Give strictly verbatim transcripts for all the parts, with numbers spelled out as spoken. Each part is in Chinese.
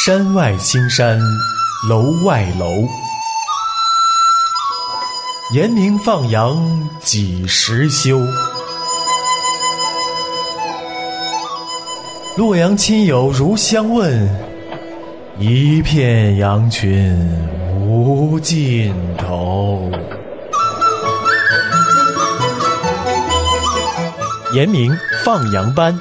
山外青山楼外楼，严明放羊几时休？洛阳亲友如相问，一片羊群无尽头。严明放羊班。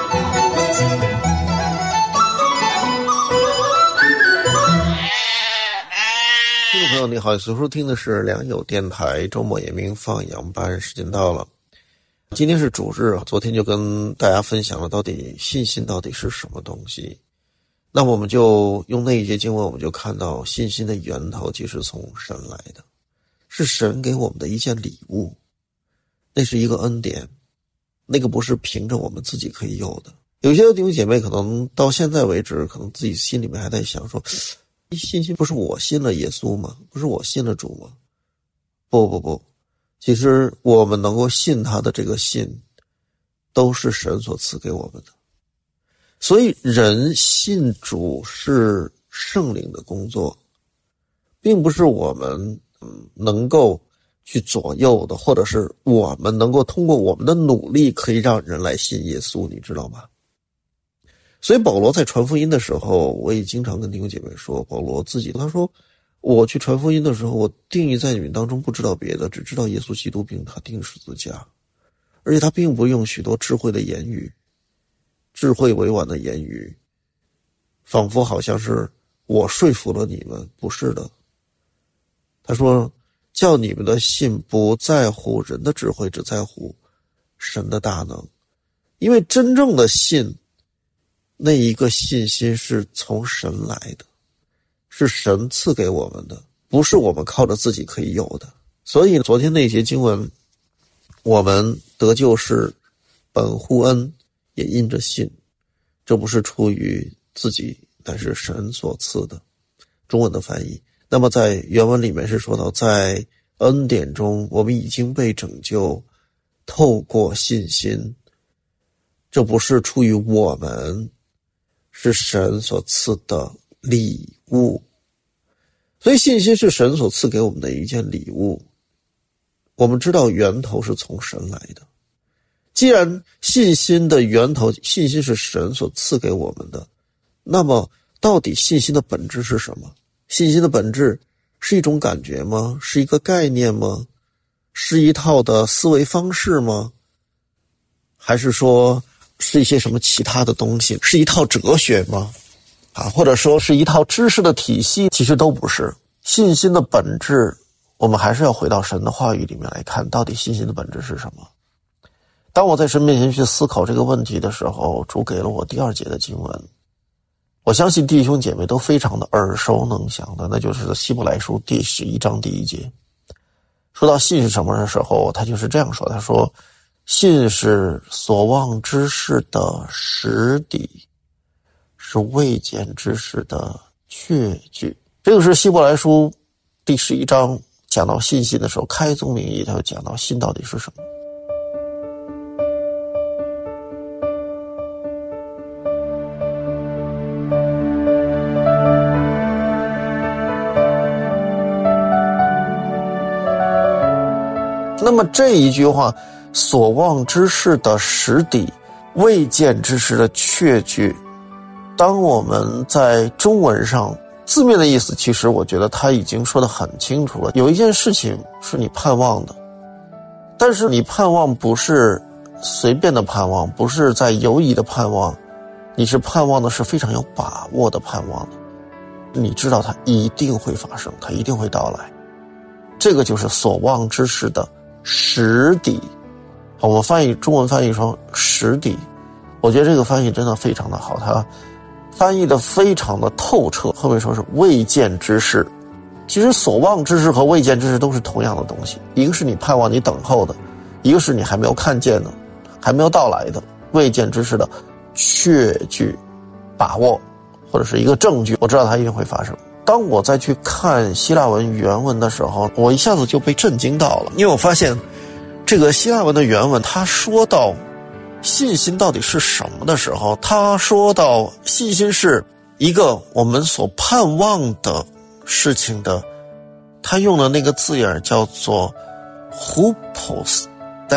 听众朋友你好，所收听的是良友电台周末严明放羊班，时间到了。今天是主日，昨天就跟大家分享了到底信心到底是什么东西。那么我们就用那一节经文，我们就看到信心的源头即是从神来的，是神给我们的一件礼物，那是一个恩典，那个不是凭着我们自己可以有的。有些弟兄姐妹可能到现在为止，可能自己心里面还在想说，信心不是我信了耶稣吗？不是我信了主吗？不不不，其实我们能够信他的这个信，都是神所赐给我们的。所以人信主是圣灵的工作，并不是我们嗯能够去左右的，或者是我们能够通过我们的努力可以让人来信耶稣，你知道吗？所以保罗在传福音的时候，我也经常跟弟兄姐妹说，保罗自己他说，我去传福音的时候，我定义在你们当中不知道别的，只知道耶稣基督并他钉十字架，而且他并不用许多智慧的言语，智慧委婉的言语，仿佛好像是我说服了你们，不是的。他说，叫你们的信不在乎人的智慧，只在乎神的大能。因为真正的信，那一个信心是从神来的，是神赐给我们的，不是我们靠着自己可以有的。所以昨天那节经文，我们得救是本乎恩，也因着信，这不是出于自己，但是神所赐的。中文的翻译。那么在原文里面是说到，在恩典中我们已经被拯救，透过信心，这不是出于我们，是神所赐的礼物。所以信心是神所赐给我们的一件礼物，我们知道源头是从神来的。既然信心的源头，信心是神所赐给我们的，那么到底信心的本质是什么？信心的本质是一种感觉吗？是一个概念吗？是一套的思维方式吗？还是说是一些什么其他的东西？是一套哲学吗？啊，或者说是一套知识的体系？其实都不是。信心的本质，我们还是要回到神的话语里面来看，到底信心的本质是什么？当我在神面前去思考这个问题的时候，主给了我第二节的经文，我相信弟兄姐妹都非常的耳熟能详的，那就是希伯来书第十一章第一节。说到信是什么的时候，他就是这样说，他说，信是所望之事的实底，是未见之事的确据。这个是希伯来书第十一章讲到信心的时候，开宗明义他就讲到信到底是什么。那么这一句话，所望之事的实底，未见之事的确据，当我们在中文上字面的意思，其实我觉得他已经说得很清楚了。有一件事情是你盼望的，但是你盼望不是随便的盼望，不是在犹疑的盼望，你是盼望的是非常有把握的盼望的。你知道它一定会发生，它一定会到来。这个就是所望之事的实底。好，我们翻译中文翻译成实底，我觉得这个翻译真的非常的好，它翻译的非常的透彻。后面说是未见之事，其实所望之事和未见之事都是同样的东西，一个是你盼望你等候的，一个是你还没有看见的，还没有到来的。未见之事的确据，把握，或者是一个证据，我知道它一定会发生。当我再去看希腊文原文的时候，我一下子就被震惊到了，因为我发现这个希腊文的原文，他说到信心到底是什么的时候，他说到信心是一个我们所盼望的事情的，他用的那个字眼叫做 hypostasis，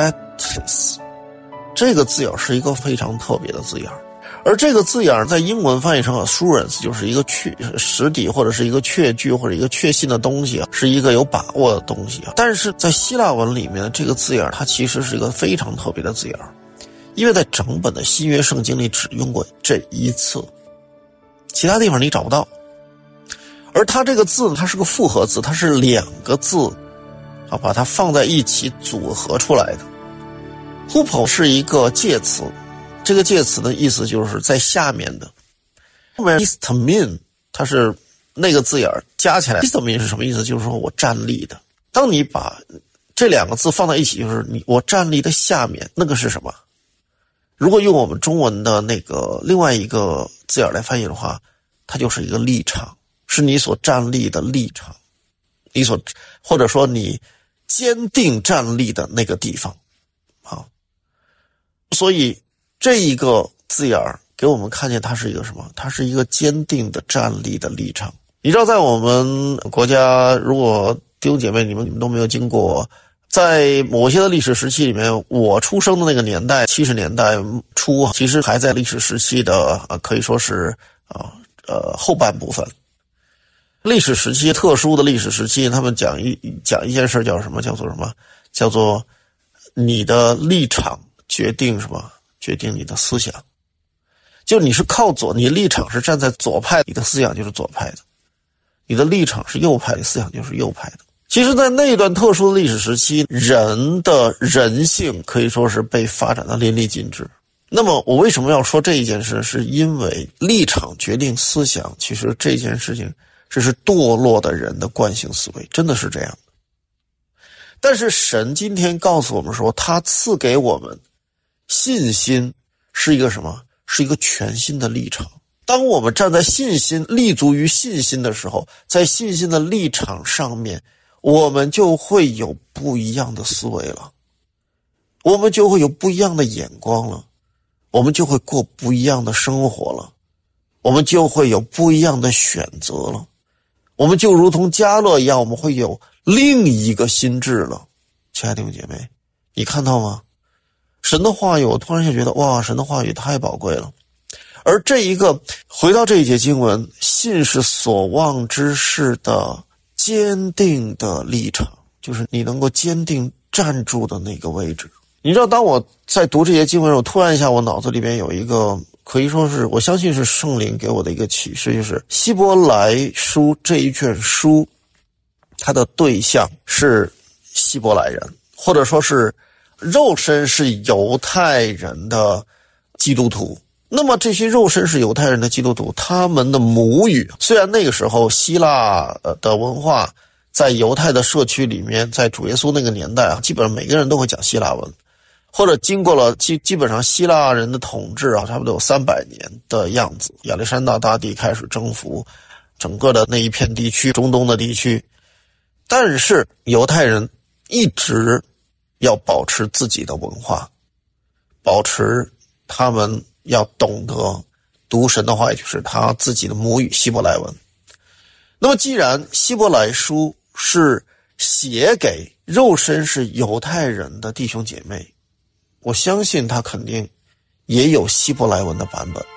这个字眼是一个非常特别的字眼，而这个字眼在英文翻译成 assurance， 就是一个确实底或者是一个确据或者一个确信的东西，是一个有把握的东西。但是在希腊文里面，这个字眼它其实是一个非常特别的字眼，因为在整本的新约圣经里只用过这一次，其他地方你找不到。而它这个字它是个复合字，它是两个字啊，把它放在一起组合出来的。hupo 是一个介词，这个介词的意思就是在下面的。后面 istamin 它是那个字眼加起来 istamin 是什么意思？就是说我站立的。当你把这两个字放在一起，就是你我站立的下面那个是什么？如果用我们中文的那个另外一个字眼来翻译的话，它就是一个立场，是你所站立的立场，你所或者说你坚定站立的那个地方。好，所以这一个字眼给我们看见它是一个什么？它是一个坚定的站立的立场。你知道在我们国家，如果弟兄姐妹你们你们都没有经过，在某些的历史时期里面，我出生的那个年代七十年代初，其实还在历史时期的呃可以说是啊呃后半部分。历史时期特殊的历史时期，他们讲一讲一件事叫什么？叫做什么？叫做你的立场决定什么？决定你的思想。就你是靠左，你的立场是站在左派，你的思想就是左派的；你的立场是右派，你的思想就是右派的。其实在那段特殊的历史时期，人的人性可以说是被发展的淋漓尽致。那么我为什么要说这一件事？是因为立场决定思想，其实这件事情这是堕落的人的惯性思维，真的是这样。但是神今天告诉我们说，他赐给我们信心是一个什么？是一个全新的立场。当我们站在信心立足于信心的时候，在信心的立场上面，我们就会有不一样的思维了，我们就会有不一样的眼光了，我们就会过不一样的生活了，我们就会有不一样的选择了，我们就如同迦勒一样，我们会有另一个心智了。亲爱的弟兄姐妹，你看到吗？神的话语，我突然就觉得哇，神的话语太宝贵了。而这一个回到这一节经文，信是所望之事的坚定的立场，就是你能够坚定站住的那个位置。你知道当我在读这些经文，我突然一下我脑子里边有一个可以说是我相信是圣灵给我的一个启示，就是希伯来书这一卷书，它的对象是希伯来人，或者说是肉身是犹太人的基督徒。那么这些肉身是犹太人的基督徒，他们的母语，虽然那个时候希腊的文化在犹太的社区里面，在主耶稣那个年代啊，基本上每个人都会讲希腊文，或者经过了基基本上希腊人的统治啊，差不多有三百年的样子。亚历山大大帝开始征服整个的那一片地区，中东的地区，但是犹太人一直要保持自己的文化，保持他们要懂得读神的话，也就是他自己的母语希伯来文。那么既然希伯来书是写给肉身是犹太人的弟兄姐妹，我相信他肯定也有希伯来文的版本。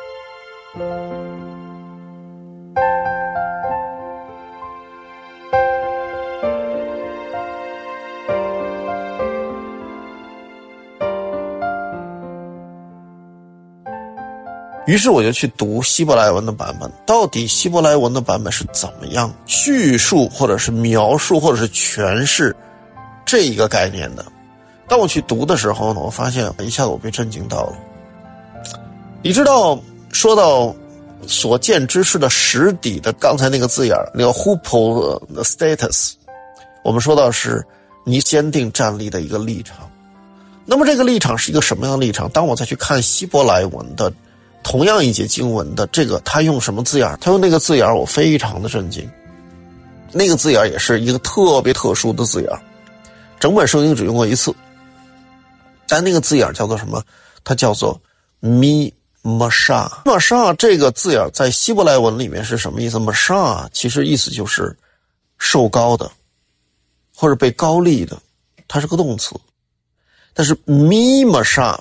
于是我就去读希伯来文的版本，到底希伯来文的版本是怎么样叙述或者是描述或者是诠释这一个概念的。当我去读的时候呢，我发现一下子我被震惊到了。你知道说到所见之事的实底的刚才那个字眼，那个 hypostasis， 我们说到是你坚定站立的一个立场。那么这个立场是一个什么样的立场？当我再去看希伯来文的同样一节经文的这个，他用什么字眼？他用那个字眼，我非常的震惊。那个字眼也是一个特别特殊的字眼，整本圣经只用过一次。但那个字眼叫做什么？它叫做 me Masha。 Masha 这个字眼在希伯来文里面是什么意思？ Masha 其实意思就是受高的或者被高立的，它是个动词。但是 Mi Masha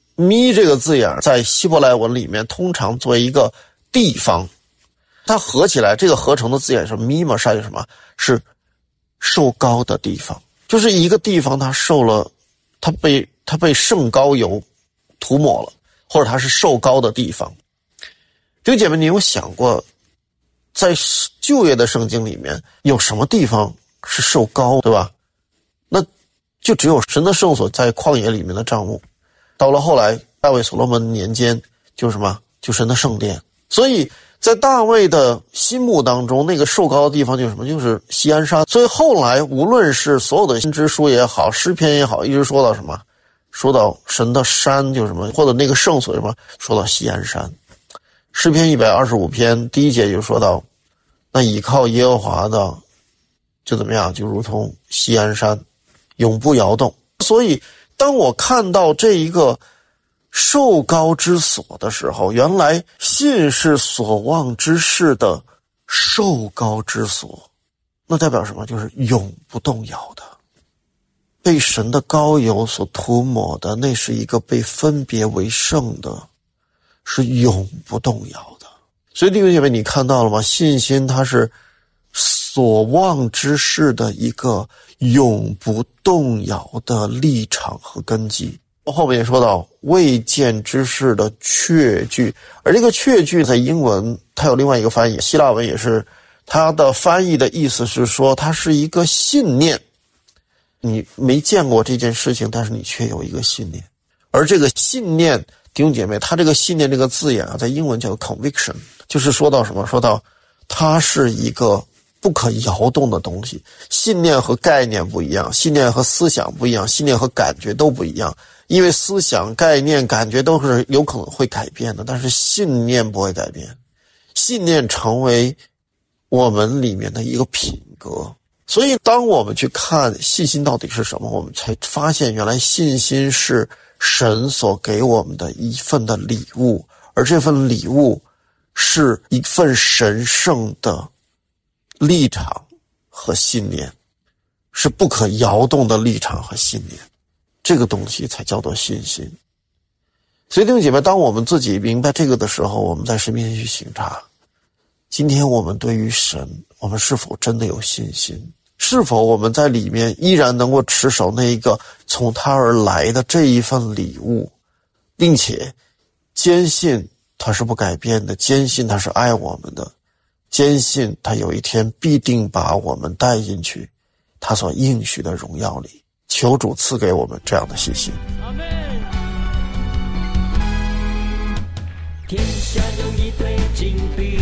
Mi 这个字眼在希伯来文里面通常作为一个地方，它合起来这个合成的字眼是 Mi Masha， 是什么？是受膏的地方，就是一个地方它受了，它被它被圣膏油涂抹了，或者它是受膏的地方。弟兄姐妹，你有想过在旧约的圣经里面有什么地方是受膏，对吧？那就只有神的圣所在旷野里面的帐幕。到了后来大卫所罗门年间，就是什么？就神的圣殿。所以在大卫的心目当中，那个受膏的地方就是什么？就是锡安山。所以后来无论是所有的先知书也好，诗篇也好，一直说到什么？说到神的山就是什么？或者那个圣所什么？说到锡安山。诗篇一百二十五篇第一节就说到，那倚靠耶和华的就怎么样？就如同锡安山，永不摇动。所以当我看到这一个受膏之所的时候，原来信是所望之事的受膏之所，那代表什么？就是永不动摇的，被神的膏油所涂抹的，那是一个被分别为圣的，是永不动摇的。所以弟兄姐妹，你看到了吗？信心它是所望之事的一个永不动摇的立场和根基。后面也说到未见之事的确据，而这个确据在英文它有另外一个翻译，希腊文也是，它的翻译的意思是说它是一个信念，你没见过这件事情，但是你却有一个信念。而这个信念，弟兄姐妹，它这个信念这个字眼啊，在英文叫 conviction， 就是说到什么？说到它是一个不可摇动的东西。信念和概念不一样，信念和思想不一样，信念和感觉都不一样。因为思想、概念、感觉都是有可能会改变的，但是信念不会改变。信念成为我们里面的一个品格。所以当我们去看信心到底是什么，我们才发现原来信心是神所给我们的一份的礼物，而这份礼物是一份神圣的立场和信念，是不可摇动的立场和信念。这个东西才叫做信心。所以弟兄姐妹，当我们自己明白这个的时候，我们在神面前去省察，今天我们对于神，我们是否真的有信心？是否我们在里面依然能够持守那一个从他而来的这一份礼物，并且坚信他是不改变的，坚信他是爱我们的，坚信他有一天必定把我们带进去他所应许的荣耀里。求主赐给我们这样的信心。 阿们。天下有一对金币，